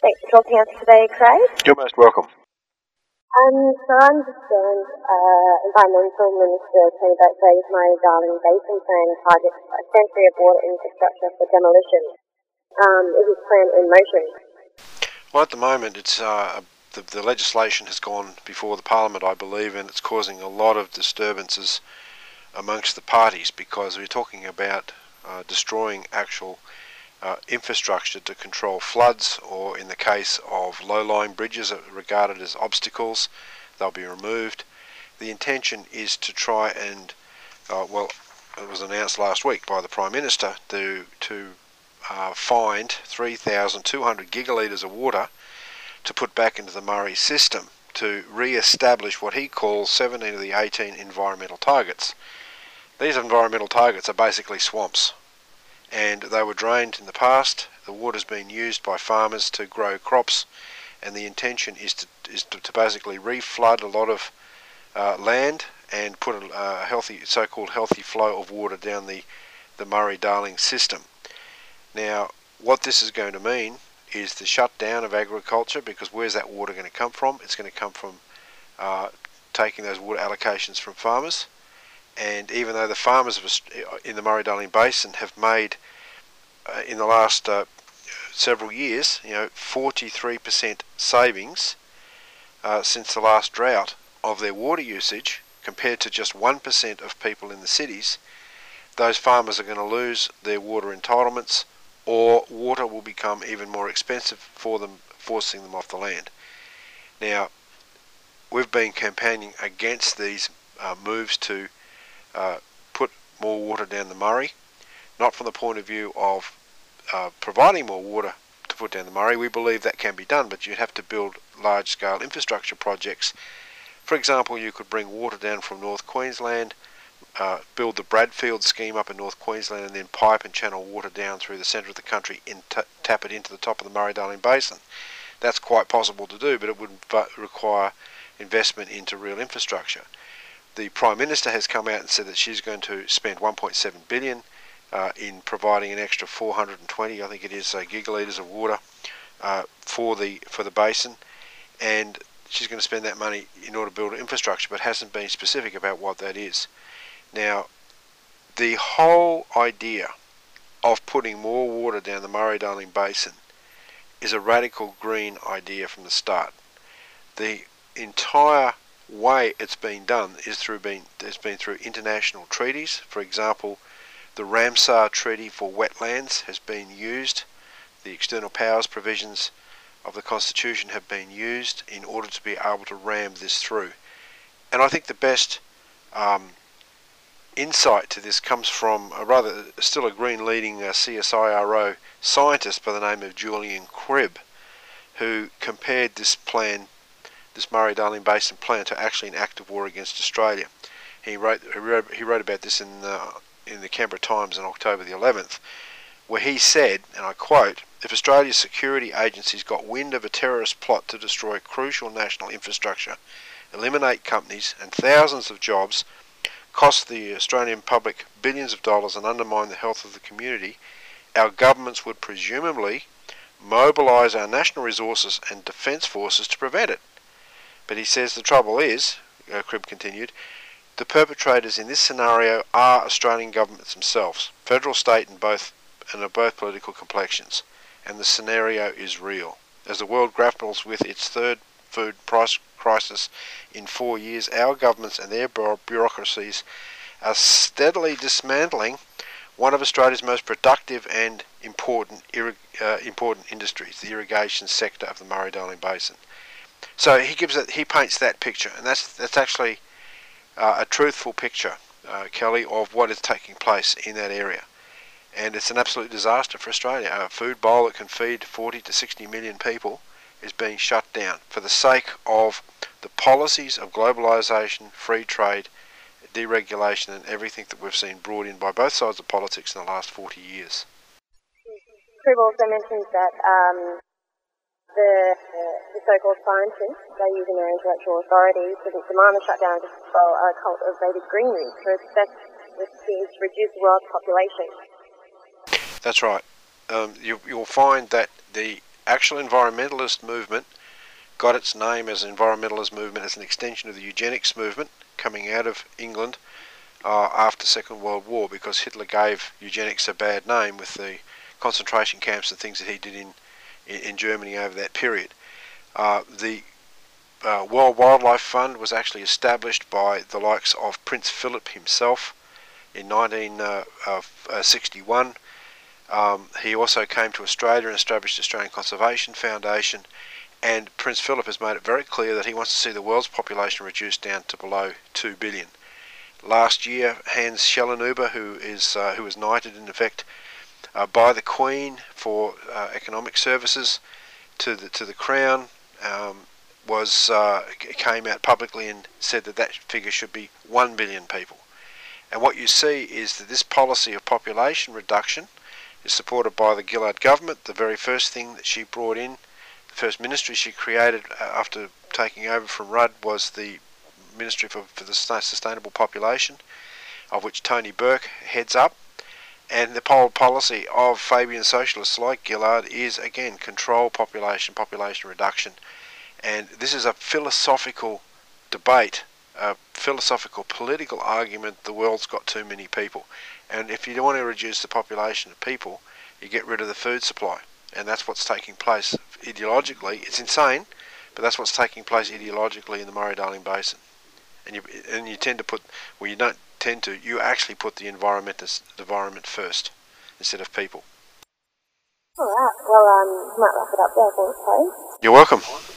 Thanks for talking to us today, Craig. You're most welcome. So I understand Environmental Minister Tony Burke's Murray-Darling Basin Plan targets a century of water infrastructure for demolition. Is this plan in motion? Well, at the moment, it's the legislation has gone before the Parliament, I believe, and it's causing a lot of disturbances amongst the parties because we're talking about destroying actual infrastructure to control floods, or in the case of low-lying bridges that are regarded as obstacles, they'll be removed. The intention is to try and, well, it was announced last week by the Prime Minister to find 3,200 gigalitres of water to put back into the Murray system to re-establish what he calls 17 of the 18 environmental targets. These environmental targets are basically swamps, and they were drained in the past. The water's been used by farmers to grow crops, and the intention is to basically re-flood a lot of land and put a healthy, so-called healthy flow of water down the Murray-Darling system. Now, what this is going to mean is the shutdown of agriculture, because where's that water going to come from? It's going to come from taking those water allocations from farmers. And even though the farmers in the Murray-Darling Basin have made, in the last several years, 43% savings since the last drought of their water usage, compared to just 1% of people in the cities, those farmers are going to lose their water entitlements, or water will become even more expensive for them, forcing them off the land. Now, we've been campaigning against these moves to put more water down the Murray, not from the point of view of providing more water to put down the Murray. We believe that can be done, but you'd have to build large-scale infrastructure projects. For example, you could bring water down from North Queensland, build the Bradfield scheme up in North Queensland, and then pipe and channel water down through the centre of the country and tap it into the top of the Murray-Darling Basin. That's quite possible to do, but it would require investment into real infrastructure. The Prime Minister has come out and said that she's going to spend $1.7 billion in providing an extra 420, I think it is, gigalitres of water for the basin, and she's going to spend that money in order to build infrastructure, but hasn't been specific about what that is. Now, the whole idea of putting more water down the Murray-Darling Basin is a radical green idea from the start. The entire way it's been done is through international treaties. For example, the Ramsar Treaty for wetlands has been used. The external powers provisions of the Constitution have been used in order to be able to ram this through. And I think the best insight to this comes from still a green leading CSIRO scientist by the name of Julian Cribb, who compared this Murray-Darling Basin plan to actually an act of war against Australia. He wrote about this in the Canberra Times on October the 11th, where he said, and I quote, "If Australia's security agencies got wind of a terrorist plot to destroy crucial national infrastructure, eliminate companies and thousands of jobs, cost the Australian public billions of dollars and undermine the health of the community, our governments would presumably mobilise our national resources and defence forces to prevent it." But he says the trouble is, Cribb continued, the perpetrators in this scenario are Australian governments themselves, federal, state, and of both political complexions, and the scenario is real. As the world grapples with its third food price crisis in 4 years, our governments and their bureaucracies are steadily dismantling one of Australia's most productive and important industries, the irrigation sector of the Murray-Darling Basin. So he paints that picture, and that's actually a truthful picture, Kelly, of what is taking place in that area. And it's an absolute disaster for Australia. A food bowl that can feed 40 to 60 million people is being shut down for the sake of the policies of globalisation, free trade, deregulation, and everything that we've seen brought in by both sides of politics in the last 40 years. Cribb also mentions that the so-called scientists, they're using their intellectual authority to demand the shutdown to control a cultivated green route to reduce the world's population. That's right. You'll find that the actual environmentalist movement got its name as an environmentalist movement as an extension of the eugenics movement coming out of England after the Second World War, because Hitler gave eugenics a bad name with the concentration camps and things that he did in Germany over that period. The World Wildlife Fund was actually established by the likes of Prince Philip himself in 1961. He also came to Australia and established the Australian Conservation Foundation, and Prince Philip has made it very clear that he wants to see the world's population reduced down to below 2 billion. Last year, Hans Schellenhuber, who was knighted in effect by the Queen for economic services to the Crown, came out publicly and said that figure should be 1 billion people. And what you see is that this policy of population reduction is supported by the Gillard government. The very first thing that she brought in, the first ministry she created after taking over from Rudd, was the Ministry for the Sustainable Population, of which Tony Burke heads up. And the whole policy of Fabian socialists like Gillard is, again, control population reduction. And this is a philosophical debate, a philosophical political argument. The world's got too many people, and if you don't want to reduce the population of people, you get rid of the food supply, and that's what's taking place ideologically. It's insane, but that's what's taking place ideologically in the Murray-Darling Basin. And you tend to put, well, you don't tend to, you actually put the environment first instead of people. Alright, well, might wrap it up there, thanks, Terry. You're welcome.